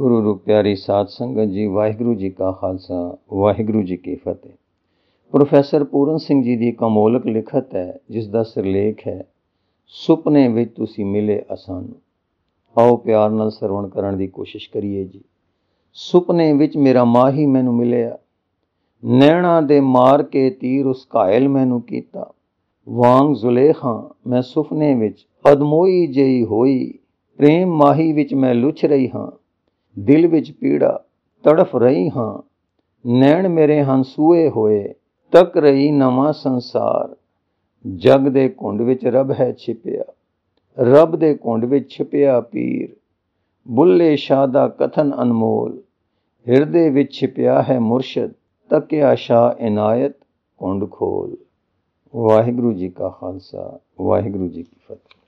ਗੁਰੂ ਰੂਪ ਪਿਆਰੀ ਸਾਧ ਸੰਗਤ ਜੀ, ਵਾਹਿਗੁਰੂ ਜੀ ਕਾ ਖਾਲਸਾ, ਵਾਹਿਗੁਰੂ ਜੀ ਕੀ ਫਤਿਹ। ਪ੍ਰੋਫੈਸਰ ਪੂਰਨ ਸਿੰਘ ਜੀ ਦੀ ਇੱਕ ਅਮੋਲਕ ਲਿਖਤ ਹੈ, ਜਿਸ ਦਾ ਸਿਰਲੇਖ ਹੈ ਸੁਪਨੇ ਵਿੱਚ ਤੁਸੀਂ ਮਿਲੇ ਅਸਾਨੂੰ। ਆਓ ਪਿਆਰ ਨਾਲ ਸਰਵਣ ਕਰਨ ਦੀ ਕੋਸ਼ਿਸ਼ ਕਰੀਏ ਜੀ। ਸੁਪਨੇ ਵਿੱਚ ਮੇਰਾ ਮਾਹੀ ਮੈਨੂੰ ਮਿਲਿਆ, ਨੈਣਾ ਦੇ ਮਾਰ ਕੇ ਤੀਰ ਉਸ ਘਾਇਲ ਮੈਨੂੰ ਕੀਤਾ। ਵਾਂਗ ਜ਼ੁਲੇਖਾਂ ਮੈਂ ਸੁਪਨੇ ਵਿੱਚ ਅਦਮੋਈ ਜਿਹੀ ਹੋਈ, ਪ੍ਰੇਮ ਮਾਹੀ ਵਿੱਚ ਮੈਂ ਲੁੱਛ ਰਹੀ ਹਾਂ। ਦਿਲ ਵਿੱਚ ਪੀੜਾ ਤੜਫ ਰਹੀ ਹਾਂ, ਨੈਣ ਮੇਰੇ ਹਨ ਸੂਏ ਹੋਏ, ਤੱਕ ਰਹੀ ਨਵਾਂ ਸੰਸਾਰ। ਜਗ ਦੇ ਘੁੰਡ ਵਿੱਚ ਰੱਬ ਹੈ ਛਿਪਿਆ, ਰੱਬ ਦੇ ਘੁੰਡ ਵਿੱਚ ਛਿਪਿਆ ਪੀਰ। ਬੁੱਲੇ ਸ਼ਾਹ ਦਾ ਕਥਨ ਅਨਮੋਲ, ਹਿਰਦੇ ਵਿੱਚ ਛਿਪਿਆ ਹੈ ਮੁਰਸ਼ਦ। ਤੱਕਿਆ ਸ਼ਾਹ ਇਨਾਇਤ ਘੁੰਡ ਖੋਲ। ਵਾਹਿਗੁਰੂ ਜੀ ਕਾ ਖਾਲਸਾ, ਵਾਹਿਗੁਰੂ ਜੀ ਕੀ ਫਤਿਹ।